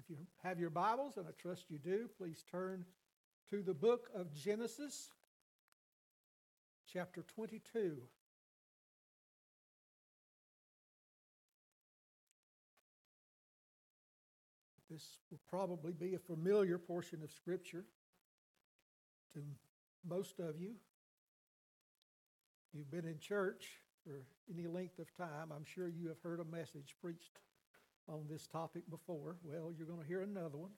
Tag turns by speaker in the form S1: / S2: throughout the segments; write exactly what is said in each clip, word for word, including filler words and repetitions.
S1: If you have your Bibles, and I trust you do, please turn to the book of Genesis, chapter twenty-two. This will probably be a familiar portion of Scripture to most of you. You've been in church for any length of time. I'm sure you have heard a message preached on this topic before. Well, you're going to hear another one.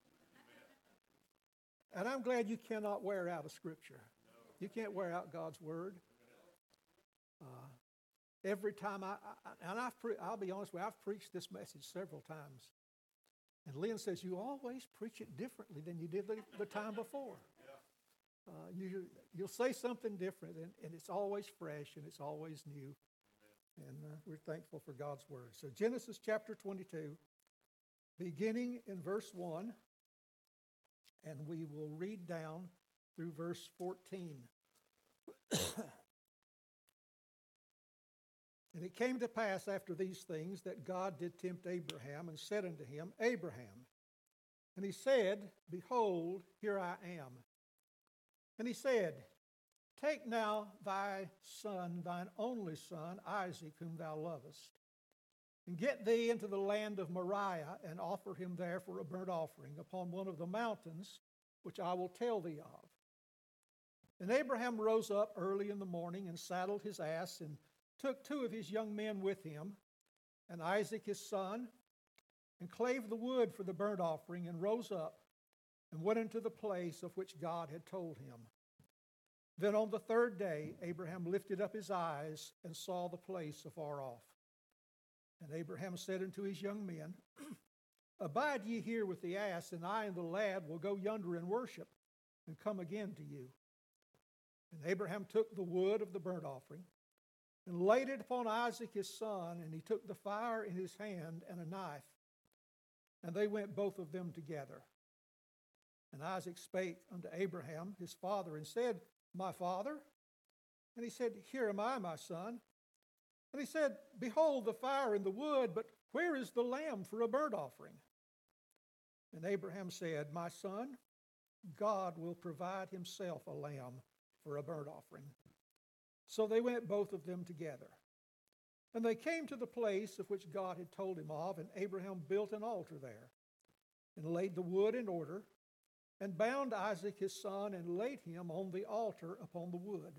S1: And I'm glad you cannot wear out a Scripture. You can't wear out God's Word. Uh, every time I, I and I've pre- I'll be honest with you, I've preached this message several times. And Lynn says, you always preach it differently than you did the, the time before. Uh, you, you'll say something different, and, and it's always fresh, and it's always new. And uh, we're thankful for God's Word. So Genesis chapter twenty-two, beginning in verse one, and we will read down through verse fourteen. And it came to pass after these things that God did tempt Abraham and said unto him, Abraham. And he said, Behold, here I am. And he said, Take now thy son, thine only son, Isaac, whom thou lovest, and get thee into the land of Moriah, and offer him there for a burnt offering upon one of the mountains, which I will tell thee of. And Abraham rose up early in the morning, and saddled his ass, and took two of his young men with him, and Isaac his son, and clave the wood for the burnt offering, and rose up, and went into the place of which God had told him. Then on the third day Abraham lifted up his eyes, and saw the place afar off. And Abraham said unto his young men, Abide ye here with the ass, and I and the lad will go yonder and worship, and come again to you. And Abraham took the wood of the burnt offering, and laid it upon Isaac his son, and he took the fire in his hand and a knife, and they went both of them together. And Isaac spake unto Abraham his father, and said, My father? And he said, Here am I, my son. And he said, Behold the fire and the wood, but where is the lamb for a burnt offering? And Abraham said, My son, God will provide himself a lamb for a burnt offering. So they went both of them together. And they came to the place of which God had told him of, and Abraham built an altar there, and laid the wood in order, and bound Isaac his son, and laid him on the altar upon the wood.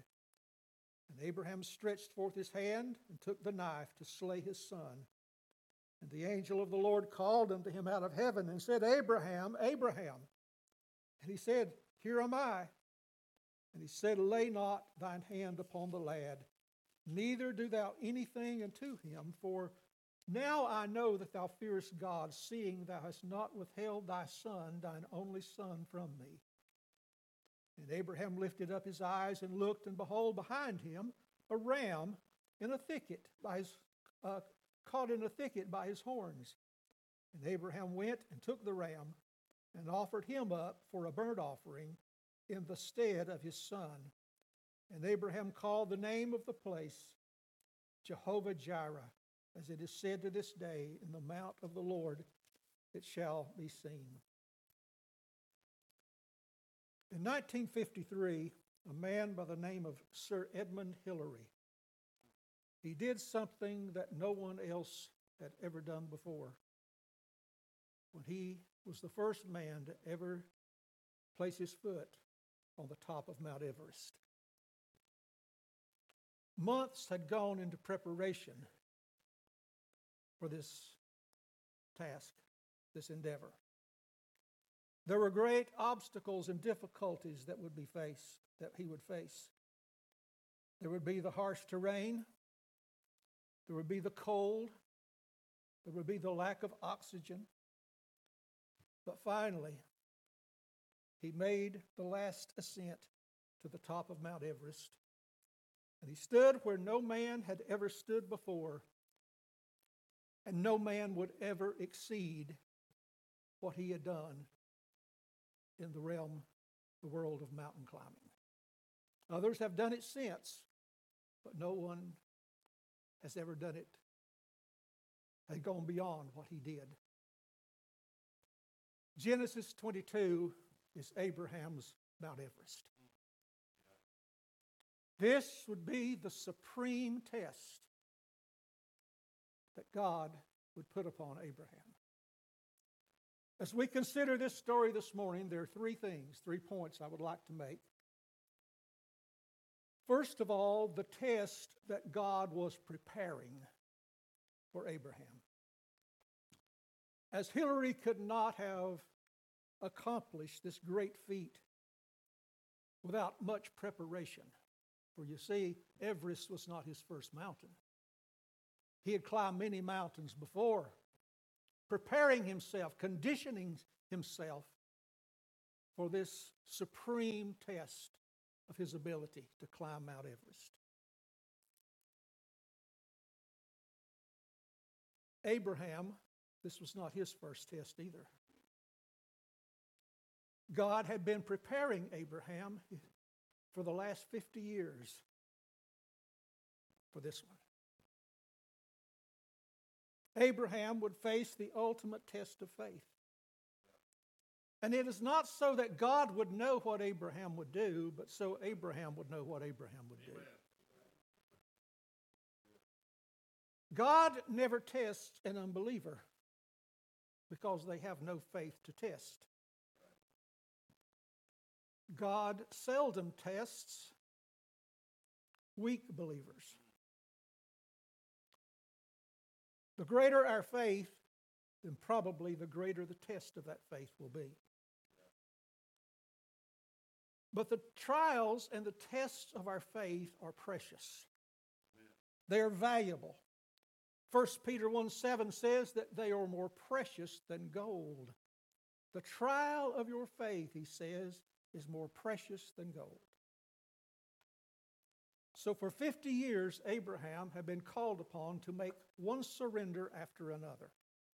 S1: And Abraham stretched forth his hand, and took the knife to slay his son. And the angel of the Lord called unto him out of heaven, and said, Abraham, Abraham. And he said, Here am I. And he said, Lay not thine hand upon the lad, neither do thou anything unto him, for now I know that thou fearest God, seeing thou hast not withheld thy son, thine only son, from me. And Abraham lifted up his eyes and looked, and behold, behind him a ram in a thicket, by his, uh, caught in a thicket by his horns. And Abraham went and took the ram, and offered him up for a burnt offering in the stead of his son. And Abraham called the name of the place Jehovah-Jireh, as it is said to this day, In the mount of the Lord it shall be seen. In nineteen fifty-three, a man by the name of Sir Edmund Hillary, he did something that no one else had ever done before. When he was the first man to ever place his foot on the top of Mount Everest. Months had gone into preparation for this task, this endeavor. There were great obstacles and difficulties that would be faced, that he would face. There would be the harsh terrain. There would be the cold. There would be the lack of oxygen. But finally, he made the last ascent to the top of Mount Everest. And he stood where no man had ever stood before, and no man would ever exceed what he had done in the realm, the world of mountain climbing. Others have done it since, but no one has ever done it, has gone beyond what he did. Genesis twenty-two is Abraham's Mount Everest. This would be the supreme test that God would put upon Abraham. As we consider this story this morning, there are three things, three points I would like to make. First of all, the test that God was preparing for Abraham. As Hillary could not have accomplished this great feat without much preparation, for you see, Everest was not his first mountain. He had climbed many mountains before, preparing himself, conditioning himself for this supreme test of his ability to climb Mount Everest. Abraham, this was not his first test either. God had been preparing Abraham for the last fifty years for this one. Abraham would face the ultimate test of faith. And it is not so that God would know what Abraham would do, but so Abraham would know what Abraham would do. God never tests an unbeliever because they have no faith to test. God seldom tests weak believers. The greater our faith, then probably the greater the test of that faith will be. But the trials and the tests of our faith are precious. They are valuable. First Peter one seven says that they are more precious than gold. The trial of your faith, he says, is more precious than gold. So for fifty years, Abraham had been called upon to make one surrender after another.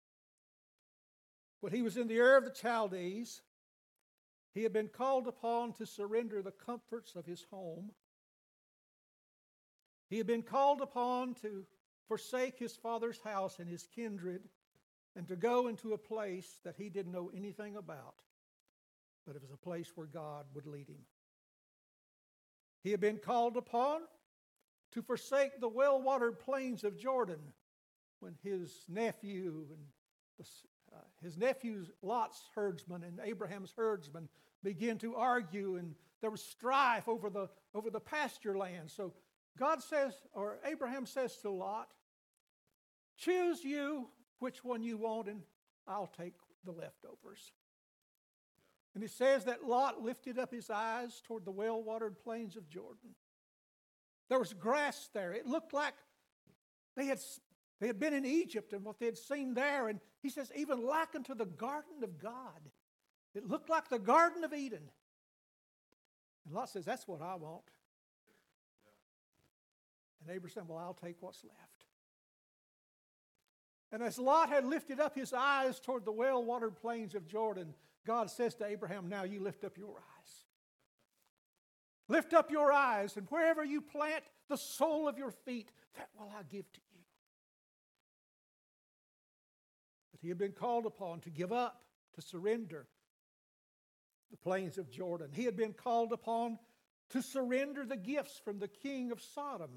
S1: When he was in the Ur of the Chaldees, he had been called upon to surrender the comforts of his home. He had been called upon to forsake his father's house and his kindred and to go into a place that he didn't know anything about, but it was a place where God would lead him. He had been called upon to forsake the well-watered plains of Jordan when his nephew and the, uh, his nephew's Lot's herdsmen and Abraham's herdsmen began to argue, and there was strife over the over the pasture land. So God says, or Abraham says to Lot, "Choose you which one you want, and I'll take the leftovers." And it says that Lot lifted up his eyes toward the well-watered plains of Jordan. There was grass there. It looked like they had, they had been in Egypt and what they had seen there. And he says, even likened to the garden of God. It looked like the Garden of Eden. And Lot says, that's what I want. And Abraham said, well, I'll take what's left. And as Lot had lifted up his eyes toward the well-watered plains of Jordan, God says to Abraham, now you lift up your eyes. Lift up your eyes, and wherever you plant the sole of your feet, that will I give to you. But he had been called upon to give up, to surrender the plains of Jordan. He had been called upon to surrender the gifts from the king of Sodom.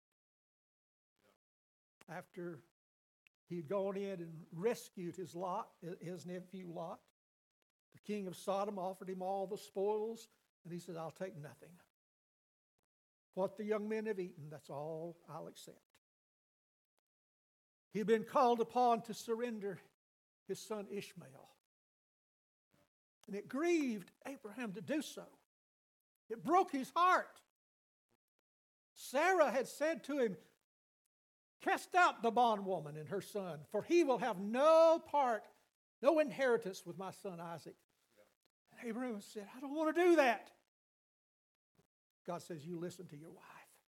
S1: After he had gone in and rescued his Lot, his nephew Lot, the king of Sodom offered him all the spoils, and he said, I'll take nothing. What the young men have eaten, that's all I'll accept. He had been called upon to surrender his son Ishmael. And it grieved Abraham to do so. It broke his heart. Sarah had said to him, cast out the bondwoman and her son, for he will have no part, no inheritance with my son Isaac. And Abraham said, I don't want to do that. God says, you listen to your wife.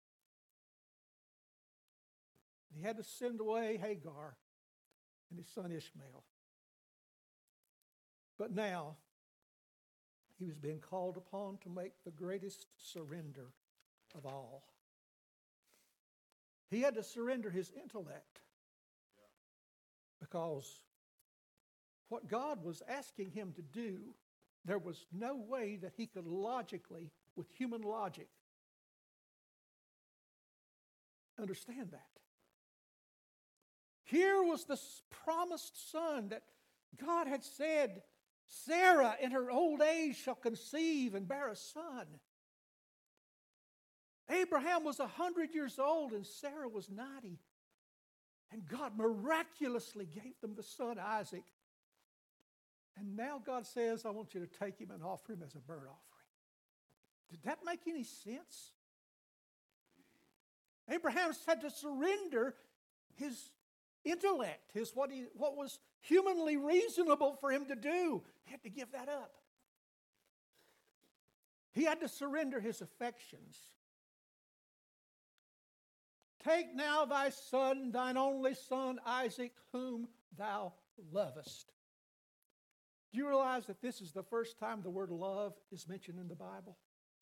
S1: And he had to send away Hagar and his son Ishmael. But now, he was being called upon to make the greatest surrender of all. He had to surrender his intellect, because what God was asking him to do, there was no way that he could logically, with human logic, understand that. Here was the promised son that God had said, Sarah in her old age shall conceive and bear a son. Abraham was one hundred years old and Sarah was ninety. And God miraculously gave them the son Isaac. And now God says, I want you to take him and offer him as a burnt offering. Did that make any sense? Abraham had to surrender his intellect, his what, he, what was humanly reasonable for him to do. He had to give that up. He had to surrender his affections. Take now thy son, thine only son, Isaac, whom thou lovest. Do you realize that this is the first time the word love is mentioned in the Bible?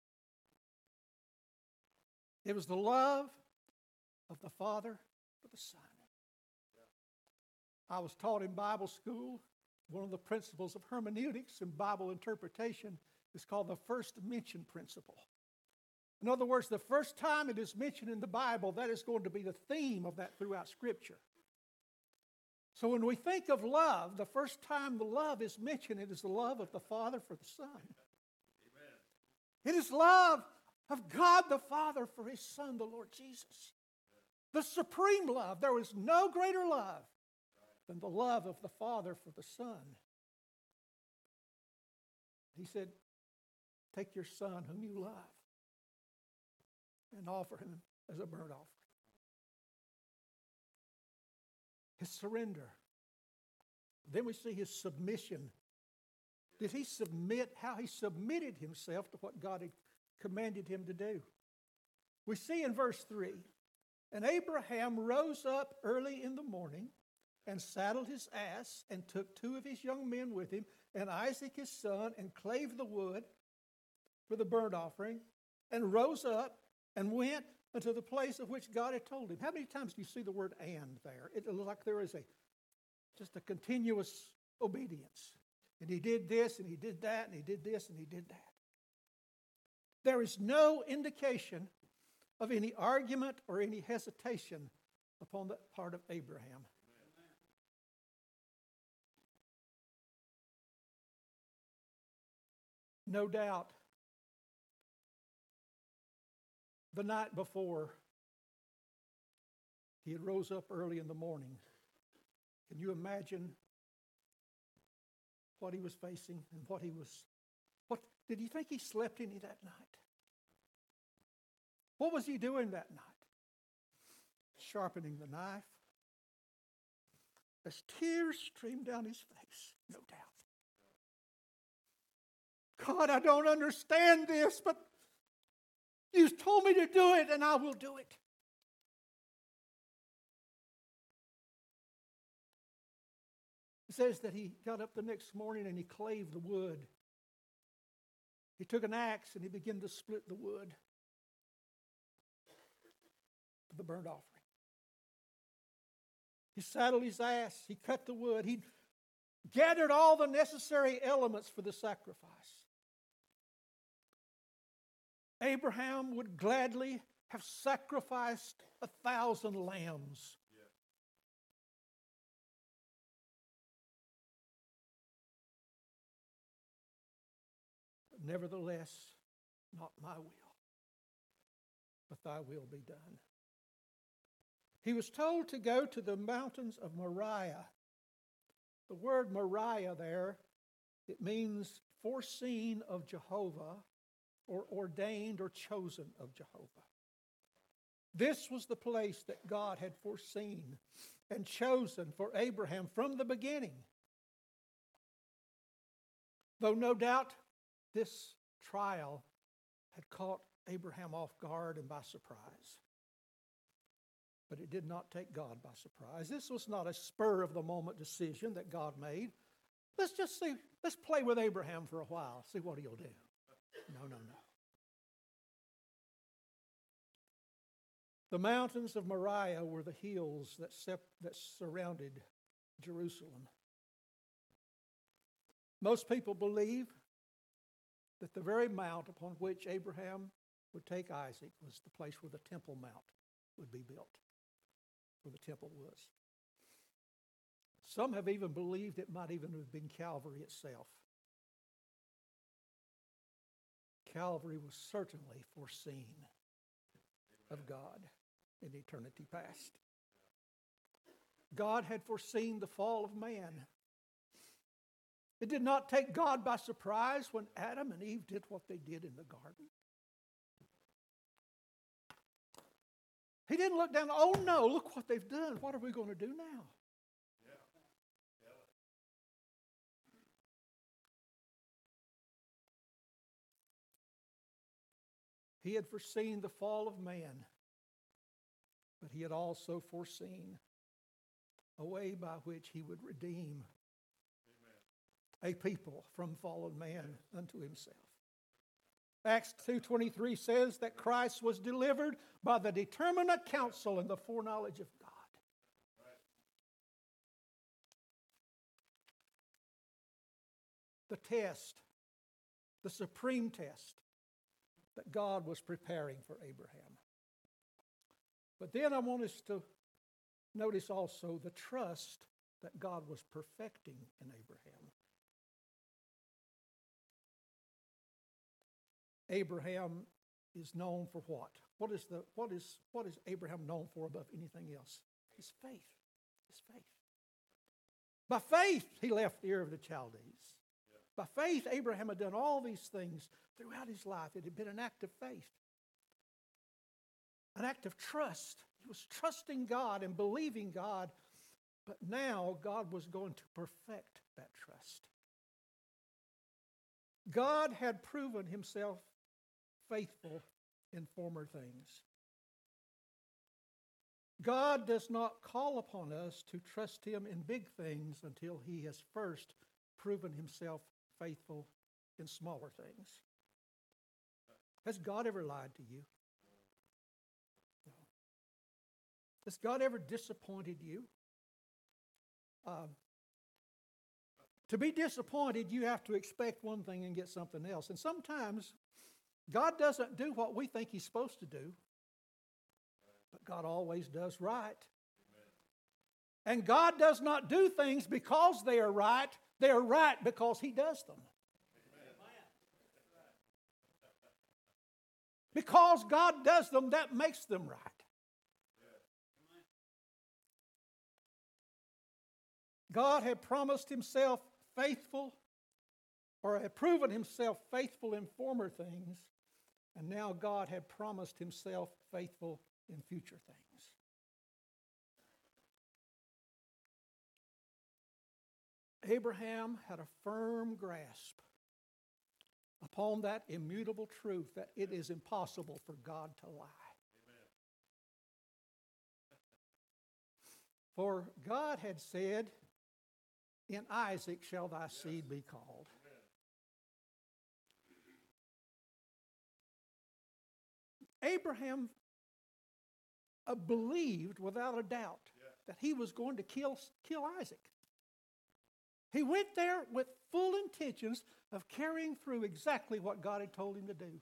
S1: It was the love of the Father for the Son. I was taught in Bible school, one of the principles of hermeneutics and Bible interpretation is called the first mention principle. In other words, the first time it is mentioned in the Bible, that is going to be the theme of that throughout Scripture. So when we think of love, the first time the love is mentioned, it is the love of the Father for the Son. Amen. It is love of God the Father for His Son, the Lord Jesus. The supreme love. There is no greater love than the love of the Father for the Son. He said, take your Son whom you love and offer him as a burnt offering. His surrender. Then we see his submission. Did he submit, how he submitted himself to what God had commanded him to do? We see in verse three, and Abraham rose up early in the morning and saddled his ass and took two of his young men with him and Isaac his son and clave the wood for the burnt offering and rose up and went unto the place of which God had told him. How many times do you see the word and there? It looks like there is a just a continuous obedience. And he did this and he did that and he did this and he did that. There is no indication of any argument or any hesitation upon the part of Abraham. No doubt, the night before, he had rose up early in the morning. Can you imagine what he was facing and what he was... What did you think he slept any that night? What was he doing that night? Sharpening the knife. As tears streamed down his face, no doubt. God, I don't understand this, but you told me to do it, and I will do it. It says that he got up the next morning and he clave the wood. He took an axe and he began to split the wood for the burnt offering. He saddled his ass. He cut the wood. He gathered all the necessary elements for the sacrifice. Abraham would gladly have sacrificed a thousand lambs. Yeah. But nevertheless, not my will, but thy will be done. He was told to go to the mountains of Moriah. The word Moriah there, it means foreseen of Jehovah, or ordained or chosen of Jehovah. This was the place that God had foreseen and chosen for Abraham from the beginning. Though no doubt this trial had caught Abraham off guard and by surprise. But it did not take God by surprise. This was not a spur-of-the-moment decision that God made. Let's just see, let's play with Abraham for a while, see what he'll do. No, no, no. The mountains of Moriah were the hills that, sep- that surrounded Jerusalem. Most people believe that the very mount upon which Abraham would take Isaac was the place where the Temple Mount would be built, where the temple was. Some have even believed it might even have been Calvary itself. Calvary was certainly foreseen of God in eternity past. God had foreseen the fall of man. It did not take God by surprise when Adam and Eve did what they did in the garden. He didn't look down, oh no, look what they've done. What are we going to do now? He had foreseen the fall of man, but he had also foreseen a way by which he would redeem Amen. A people from fallen man unto himself. Acts two twenty-three says that Christ was delivered by the determinate counsel and the foreknowledge of God. Right. The test, the supreme test that God was preparing for Abraham. But then I want us to notice also the trust that God was perfecting in Abraham. Abraham is known for what? What is the what is what is Abraham known for above anything else? His faith. His faith. By faith he left Ur of the Chaldees. By faith Abraham had done all these things throughout his life. It had been an act of faith. An act of trust. He was trusting God and believing God, but now God was going to perfect that trust. God had proven himself faithful in former things. God does not call upon us to trust him in big things until he has first proven himself faithful in smaller things. Has God ever lied to you? No. Has God ever disappointed you? Um, to be disappointed, you have to expect one thing and get something else. And sometimes God doesn't do what we think he's supposed to do, but God always does right. And God does not do things because they are right. They are right because he does them. Because God does them, that makes them right. God had promised himself faithful, or had proven himself faithful in former things, and now God had promised himself faithful in future things. Abraham had a firm grasp upon that immutable truth that it is impossible for God to lie. Amen. For God had said, in Isaac shall thy yes. seed be called. Amen. Abraham uh, believed without a doubt yeah. that he was going to kill, kill Isaac. He went there with full intentions of carrying through exactly what God had told him to do. Right.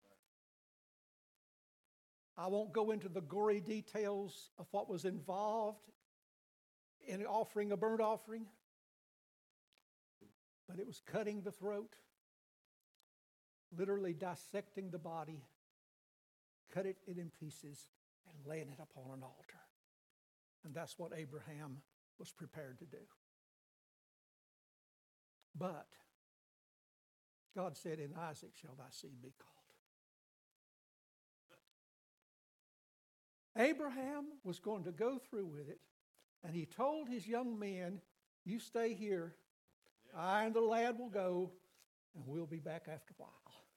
S1: I won't go into the gory details of what was involved in offering a burnt offering, but it was cutting the throat, literally dissecting the body, cut it in pieces, and laying it upon an altar. And that's what Abraham was prepared to do. But God said, in Isaac shall thy seed be called. Abraham was going to go through with it, and he told his young men, you stay here. Yeah. I and the lad will go, and we'll be back after a while.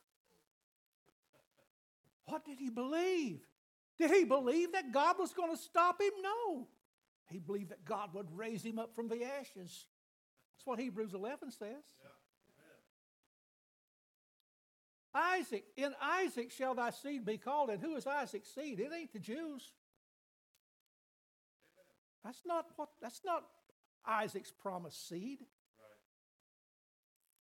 S1: What did he believe? Did he believe that God was going to stop him? No. He believed that God would raise him up from the ashes. That's what Hebrews eleven says. Yeah. Isaac, in Isaac shall thy seed be called. And who is Isaac's seed? It ain't the Jews. Amen. That's not what. That's not Isaac's promised seed. Right.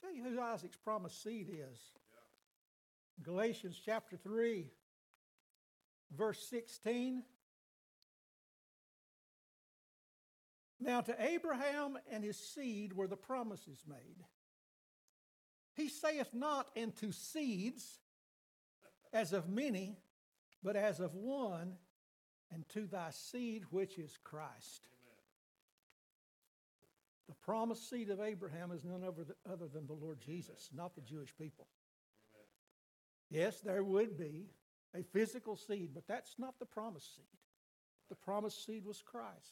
S1: Tell you who Isaac's promised seed is. Galatians chapter three, verse sixteen. Now to Abraham and his seed were the promises made. He saith not into seeds, as of many, but as of one, and to thy seed which is Christ. Amen. The promised seed of Abraham is none other than the Lord Jesus, not the Jewish people. Amen. Yes, there would be a physical seed, but that's not the promised seed. The promised seed was Christ.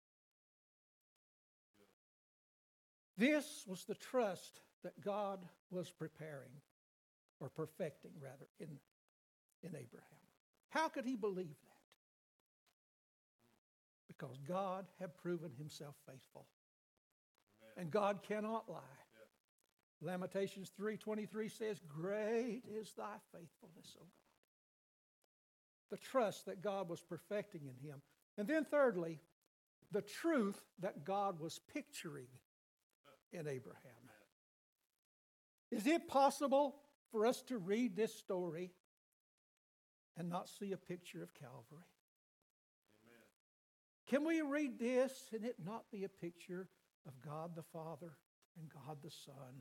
S1: This was the trust that God was preparing, or perfecting rather, in, in Abraham. How could he believe that? Because God had proven himself faithful. Amen. And God cannot lie. Yeah. Lamentations three twenty-three says, great is thy faithfulness, O God. The trust that God was perfecting in him. And then thirdly, the truth that God was picturing in Abraham. Is it possible for us to read this story and not see a picture of Calvary? Amen. Can we read this and it not be a picture of God the Father and God the Son?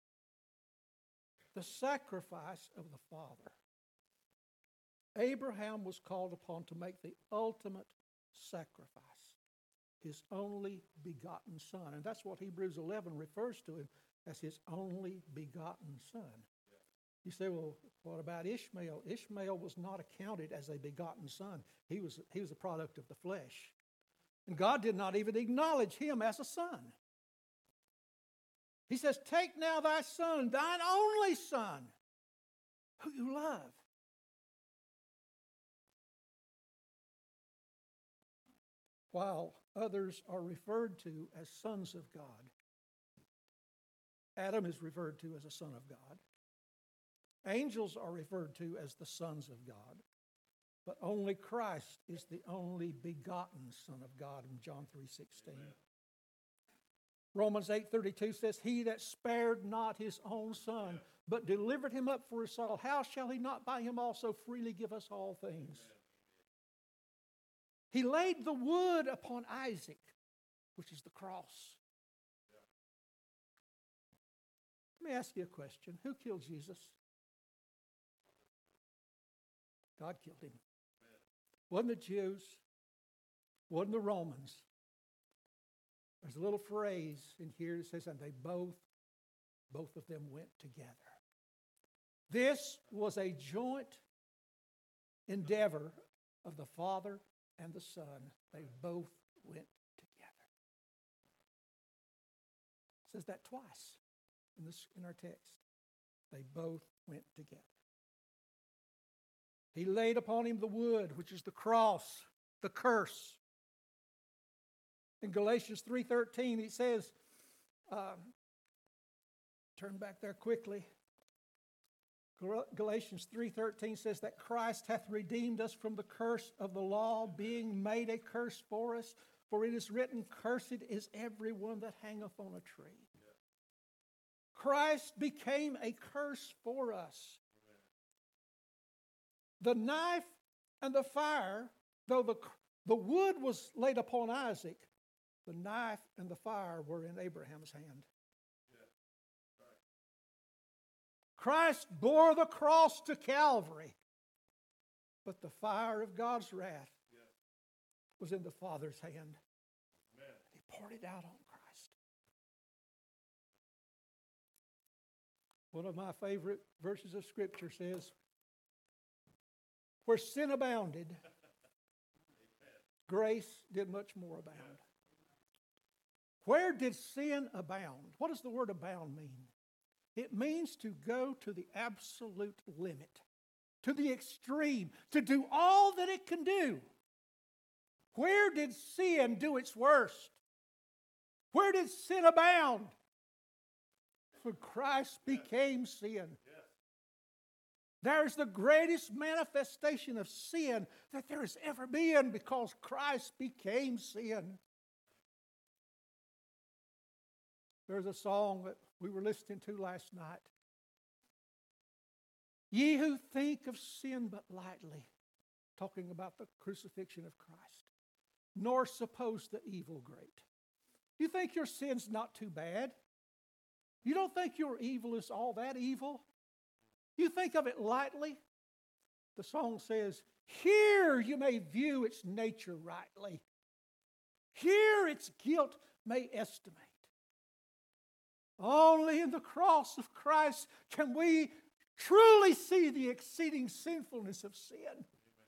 S1: The sacrifice of the Father. Abraham was called upon to make the ultimate sacrifice, his only begotten Son. And that's what Hebrews eleven refers to him as his only begotten Son. Yeah. You say, well, what about Ishmael? Ishmael was not accounted as a begotten son. He was, he was a product of the flesh. And God did not even acknowledge him as a son. He says, take now thy son, thine only son, who you love. While others are referred to as sons of God, Adam is referred to as a son of God. Angels are referred to as the sons of God. But only Christ is the only begotten Son of God in John three sixteen. Amen. Romans eight thirty-two says, he that spared not his own Son, but delivered him up for us all, how shall he not by him also freely give us all things? Amen. He laid the wood upon Isaac, which is the cross. Let me ask you a question. Who killed Jesus? God killed him. Wasn't the Jews. Wasn't the Romans. There's a little phrase in here that says, and they both, both of them went together. This was a joint endeavor of the Father and the Son. They both went together. It says that twice in this in our text. They both went together. He laid upon him the wood, which is the cross, the curse. In Galatians three thirteen, he says, um, turn back there quickly. Galatians three thirteen says that Christ hath redeemed us from the curse of the law, being made a curse for us. For it is written, cursed is everyone that hangeth on a tree. Christ became a curse for us. The knife and the fire, though the, the wood was laid upon Isaac, the knife and the fire were in Abraham's hand. Yeah. Right. Christ bore the cross to Calvary, but the fire of God's wrath yeah. was in the Father's hand. Amen. He poured it out on Christ. One of my favorite verses of Scripture says, where sin abounded, grace did much more abound. Where did sin abound? What does the word abound mean? It means to go to the absolute limit, to the extreme, to do all that it can do. Where did sin do its worst? Where did sin abound? For Christ became sin. There's the greatest manifestation of sin that there has ever been because Christ became sin. There's a song that we were listening to last night. Ye who think of sin but lightly, talking about the crucifixion of Christ, nor suppose the evil great. You think your sin's not too bad? You don't think your evil is all that evil? You think of it lightly? The song says, here you may view its nature rightly. Here its guilt may estimate. Only in the cross of Christ can we truly see the exceeding sinfulness of sin.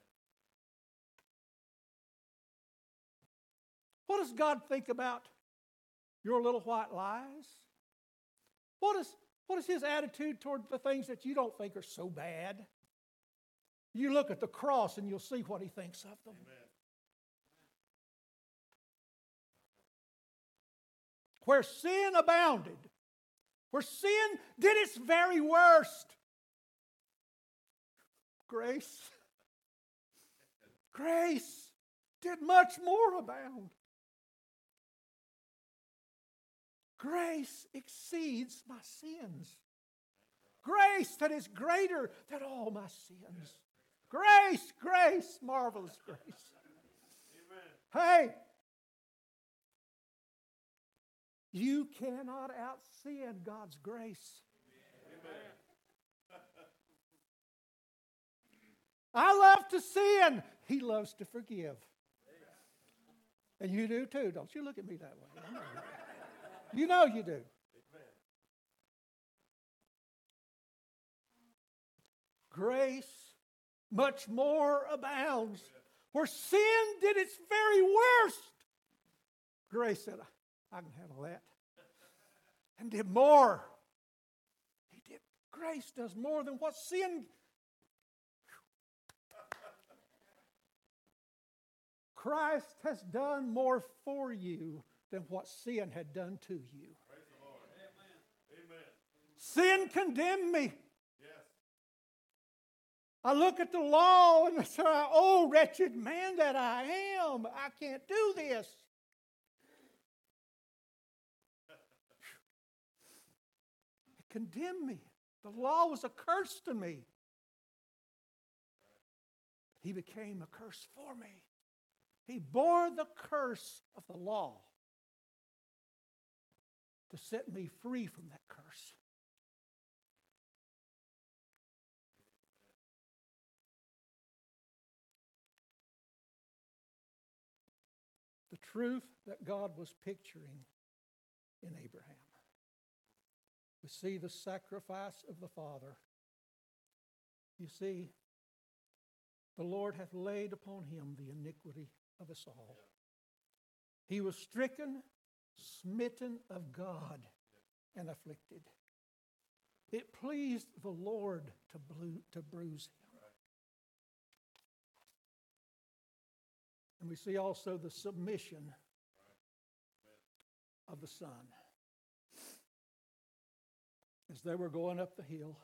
S1: What does God think about your little white lies? What is, what is His attitude toward the things that you don't think are so bad? You look at the cross and you'll see what He thinks of them. Amen. Where sin abounded, where sin did its very worst, grace, grace did much more abound. Grace exceeds my sins. Grace that is greater than all my sins. Grace, grace, marvelous grace. Amen. Hey, you cannot out-sin God's grace. Amen. I love to sin. He loves to forgive. And you do too. Don't you look at me that way. I know you, do. You know you do. Grace much more abounds. Where sin did its very worst, grace said, I can handle that. And did more. He did. Grace does more than what sin. Christ has done more for you than what sin had done to you. Praise the Lord. Amen. Sin condemned me. Yes. I look at the law and say, oh, wretched man that I am, I can't do this. It condemned me. The law was a curse to me. He became a curse for me. He bore the curse of the law to set me free from that curse. The truth that God was picturing in Abraham. We see the sacrifice of the Father. You see, the Lord hath laid upon him the iniquity of us all. He was stricken, smitten of God, and afflicted. It pleased the Lord to, blu- to bruise him. And we see also the submission of the Son. As they were going up the hill.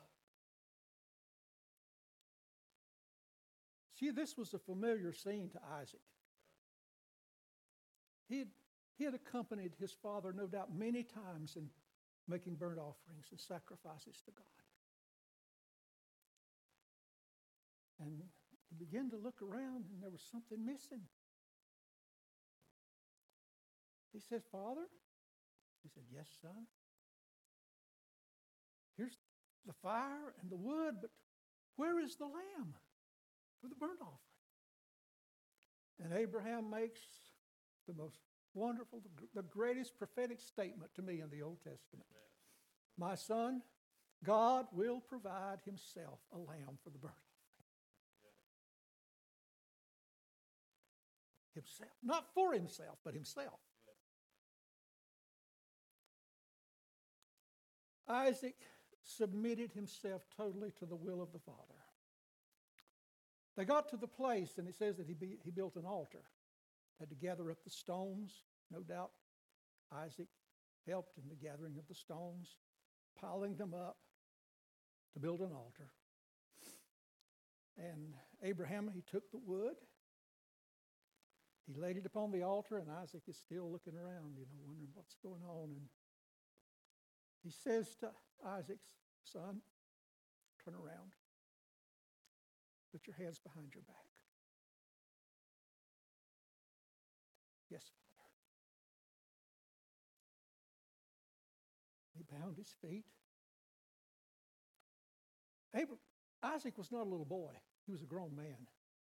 S1: See, this was a familiar scene to Isaac. He had, he had accompanied his father, no doubt, many times in making burnt offerings and sacrifices to God. And he began to look around, and there was something missing. He said, Father? He said, yes, son. Here's the fire and the wood, but where is the lamb for the burnt offering? And Abraham makes the most wonderful, the greatest prophetic statement to me in the Old Testament. My son, God will provide himself a lamb for the burnt offering. Himself. Not for himself, but himself. Isaac submitted himself totally to the will of the Father. They got to the place, and it says that he, be, he built an altar. Had to gather up the stones. No doubt Isaac helped in the gathering of the stones, piling them up to build an altar. And Abraham, he took the wood. He laid it upon the altar, and Isaac is still looking around, you know, wondering what's going on. And He says to Isaac, son, turn around. Put your hands behind your back. Yes, Father. He bound his feet. Abraham, Isaac was not a little boy. He was a grown man.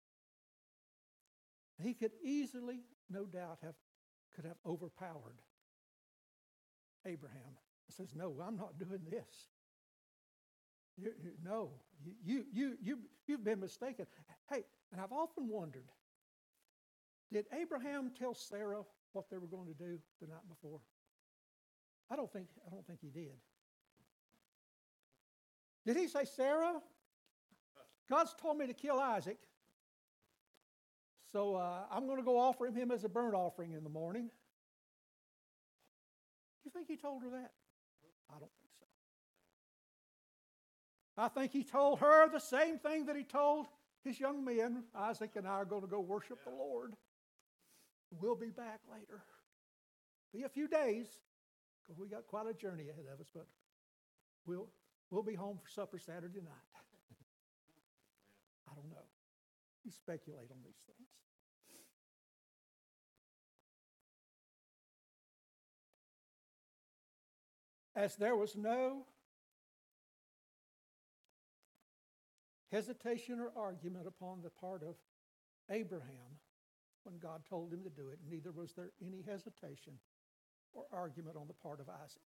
S1: He could easily, no doubt, have could have overpowered Abraham. He says, no, I'm not doing this. You, you, no, you, you, you, you've been mistaken. Hey, and I've often wondered, did Abraham tell Sarah what they were going to do the night before? I don't think, I don't think he did. Did he say, Sarah, God's told me to kill Isaac, so uh, I'm going to go offer him as a burnt offering in the morning? Do you think he told her that? I don't think so. I think he told her the same thing that he told his young men. Isaac and I are going to go worship the Lord. We'll be back later. Be a few days, because we got quite a journey ahead of us, but we'll, we'll be home for supper Saturday night. I don't know. You speculate on these things. As there was no hesitation or argument upon the part of Abraham when God told him to do it, neither was there any hesitation or argument on the part of Isaac.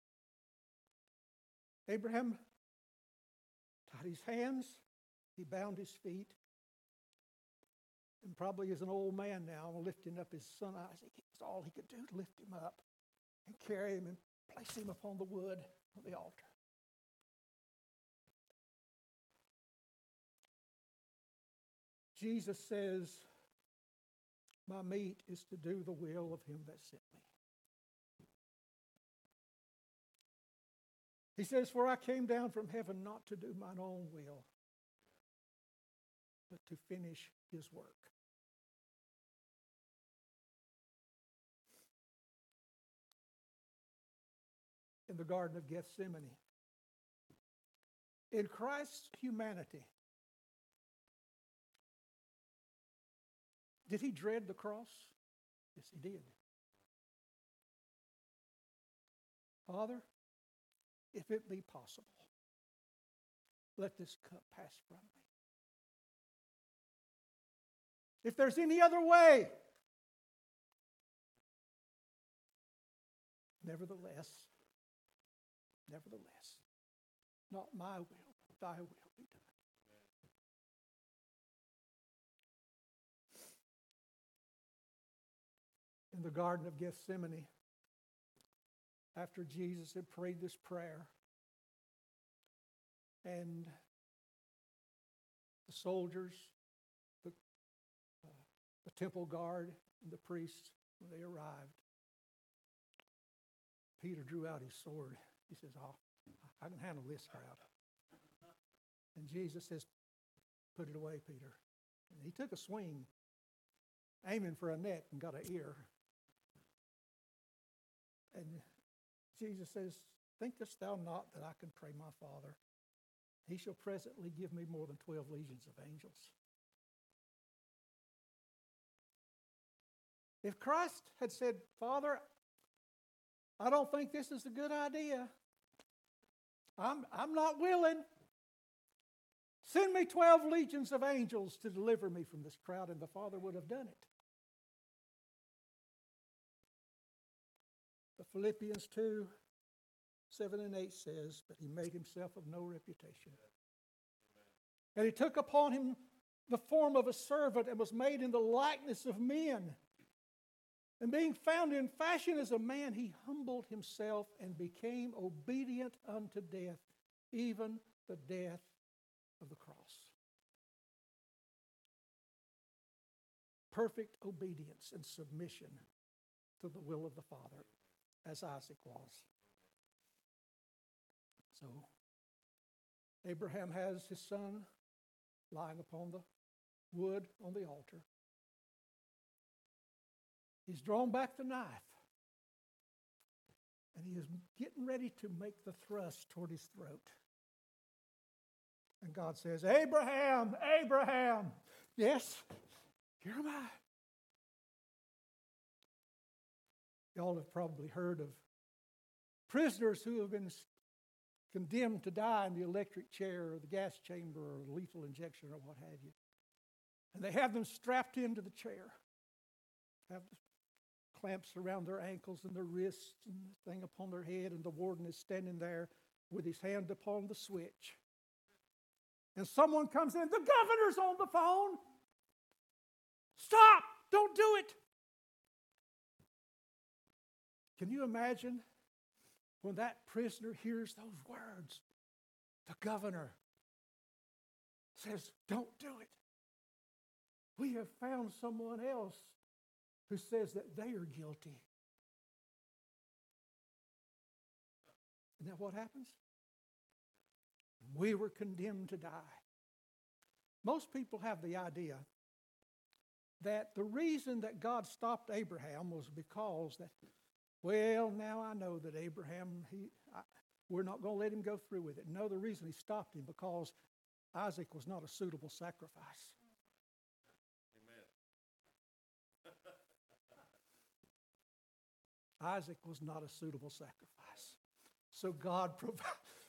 S1: Abraham tied his hands, he bound his feet, and probably as an old man now, lifting up his son Isaac. It was all he could do to lift him up and carry him and place him upon the wood of the altar. Jesus says, my meat is to do the will of him that sent me. He says, for I came down from heaven not to do mine own will, but to finish his work. In the Garden of Gethsemane, in Christ's humanity, did he dread the cross? Yes, he did. Father, if it be possible, let this cup pass from me. If there's any other way, nevertheless, nevertheless, not my will, but thy will be done. In the Garden of Gethsemane, after Jesus had prayed this prayer, and the soldiers, the, uh, the temple guard, and the priests, when they arrived, Peter drew out his sword. He says, oh, I can handle this crowd. And Jesus says, put it away, Peter. And he took a swing, aiming for a neck, and got an ear. And Jesus says, thinkest thou not that I can pray my Father? He shall presently give me more than twelve legions of angels. If Christ had said, Father, I don't think this is a good idea. I'm, I'm not willing. Send me twelve legions of angels to deliver me from this crowd, and the Father would have done it. But Philippians two, seven and eight says, but he made himself of no reputation. And he took upon him the form of a servant and was made in the likeness of men. And being found in fashion as a man, he humbled himself and became obedient unto death, even the death of the cross. Perfect obedience and submission to the will of the Father, as Isaac was. So, Abraham has his son lying upon the wood on the altar. He's drawn back the knife. And he is getting ready to make the thrust toward his throat. And God says, Abraham, Abraham. Yes, here am I. Y'all have probably heard of prisoners who have been condemned to die in the electric chair or the gas chamber or lethal injection or what have you. And they have them strapped into the chair. Have the clamps around their ankles and their wrists and the thing upon their head, and the warden is standing there with his hand upon the switch. And someone comes in, the governor's on the phone. Stop! Don't do it! Can you imagine when that prisoner hears those words? The governor says, don't do it. We have found someone else who says that they are guilty. Isn't that what happens? We were condemned to die. Most people have the idea that the reason that God stopped Abraham was because that, well, now I know that Abraham, he, I, we're not going to let him go through with it. No, the reason he stopped him because Isaac was not a suitable sacrifice. Amen. Isaac was not a suitable sacrifice. So God provided.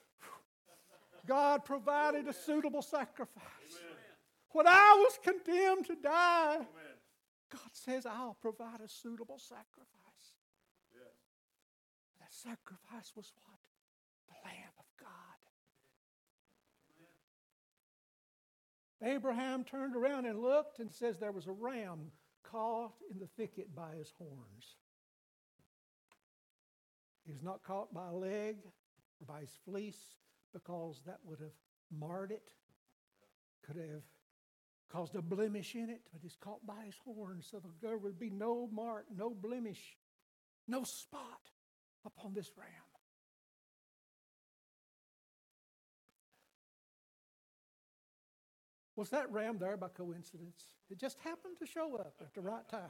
S1: God provided a suitable sacrifice. Amen. When I was condemned to die, Amen. God says, I'll provide a suitable sacrifice. Yes. That sacrifice was what? The Lamb of God. Amen. Abraham turned around and looked and says there was a ram caught in the thicket by his horns. He was not caught by a leg or by his fleece, because that would have marred it, could have caused a blemish in it, but he's caught by his horns, so there would be no mark, no blemish, no spot upon this ram. Was that ram there by coincidence? It just happened to show up at the right time.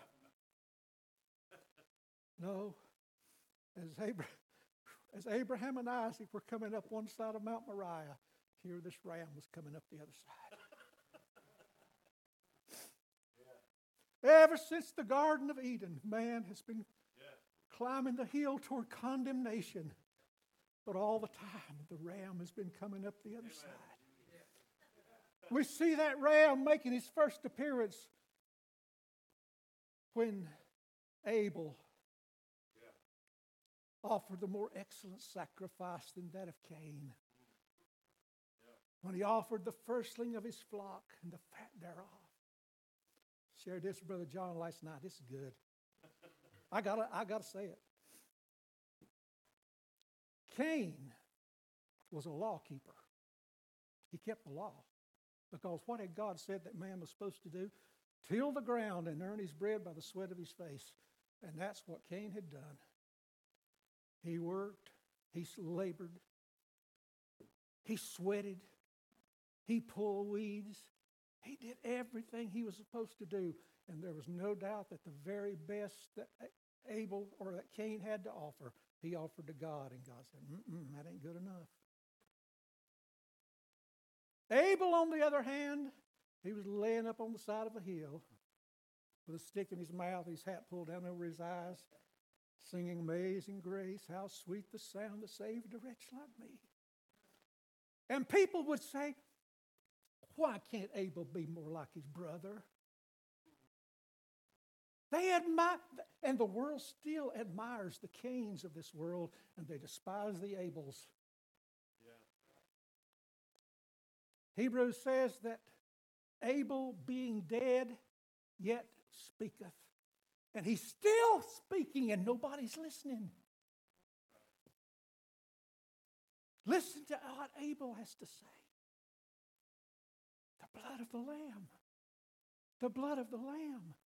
S1: No. As Abraham, as Abraham and Isaac were coming up one side of Mount Moriah, here this ram was coming up the other side. Yeah. Ever since the Garden of Eden, man has been yeah. climbing the hill toward condemnation. But all the time, the ram has been coming up the other Amen. Side. Yeah. We see that ram making his first appearance when Abel offered a more excellent sacrifice than that of Cain. Yeah. When he offered the firstling of his flock and the fat thereof. Shared this with Brother John last night. This is good. I gotta, I gotta say it. Cain was a law keeper. He kept the law. Because what had God said that man was supposed to do? Till the ground and earn his bread by the sweat of his face. And that's what Cain had done. He worked, he labored, he sweated, he pulled weeds, he did everything he was supposed to do. And there was no doubt that the very best that Abel or that Cain had to offer, he offered to God. And God said, mm-mm, that ain't good enough. Abel, on the other hand, he was laying up on the side of a hill with a stick in his mouth, his hat pulled down over his eyes, singing Amazing Grace, how sweet the sound that saved a wretch like me. And people would say, why can't Abel be more like his brother? They admire, and the world still admires the Cains of this world, and they despise the Abels. Yeah. Hebrews says that Abel being dead, yet speaketh. And he's still speaking and nobody's listening. Listen to what Abel has to say. The blood of the Lamb. The blood of the Lamb.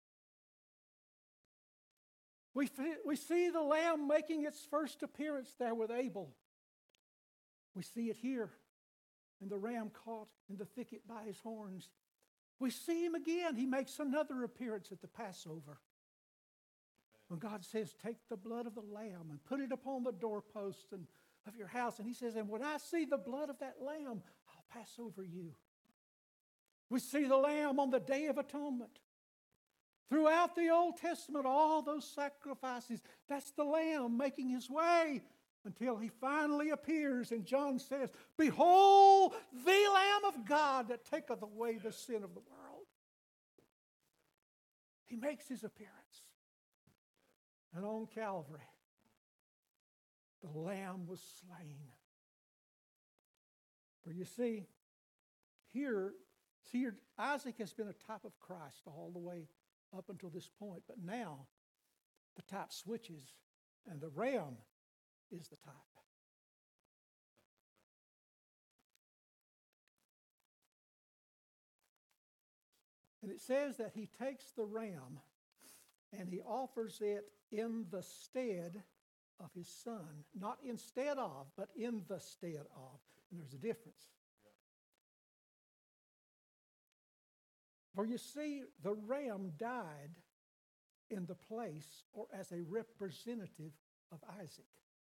S1: We, we see the Lamb making its first appearance there with Abel. We see it here. And the ram caught in the thicket by his horns. We see him again. He makes another appearance at the Passover. When God says, take the blood of the lamb and put it upon the doorposts and of your house. And he says, and when I see the blood of that lamb, I'll pass over you. We see the lamb on the Day of Atonement. Throughout the Old Testament, all those sacrifices, that's the lamb making his way until he finally appears. And John says, behold the Lamb of God that taketh away the sin of the world. He makes his appearance. And on Calvary, the Lamb was slain. For you see, here, see, here, Isaac has been a type of Christ all the way up until this point. But now, the type switches, and the ram is the type. And it says that he takes the ram and he offers it in the stead of his son. Not instead of, but in the stead of. And there's a difference. For you see, the ram died in the place or as a representative of Isaac.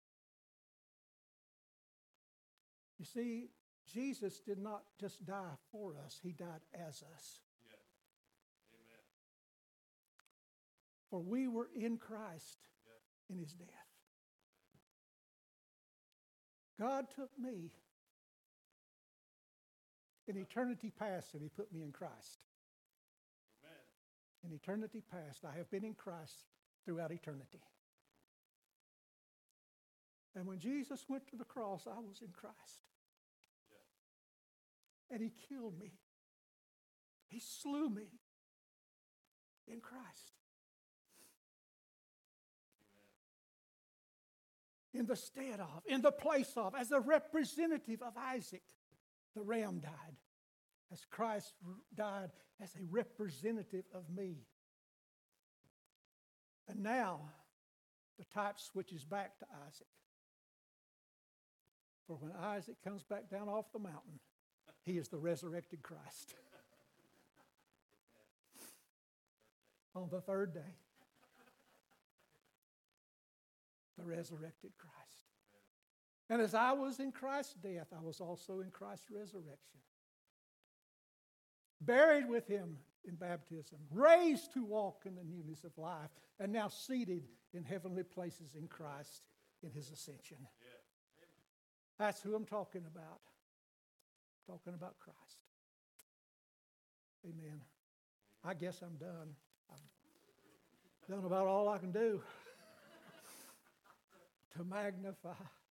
S1: You see, Jesus did not just die for us, he died as us.
S2: Yes. Amen.
S1: For we were in Christ
S2: Yes.
S1: in his death. God took me in eternity past and he put me in Christ.
S2: Amen.
S1: In eternity past, I have been in Christ throughout eternity. And when Jesus went to the cross, I was in Christ. Yeah. And he killed me. He slew me in Christ. Amen. In the stead of, in the place of, as a representative of Isaac, the ram died. As Christ died as a representative of me. And now, the type switches back to Isaac. For when Isaac comes back down off the mountain, he is the resurrected Christ. On the third day, the resurrected Christ. And as I was in Christ's death, I was also in Christ's resurrection. Buried with him in baptism, raised to walk in the newness of life, and now seated in heavenly places in Christ in his ascension. Yeah. That's who I'm talking about. Talking about Christ. Amen. I guess I'm done. I've done about all I can do to magnify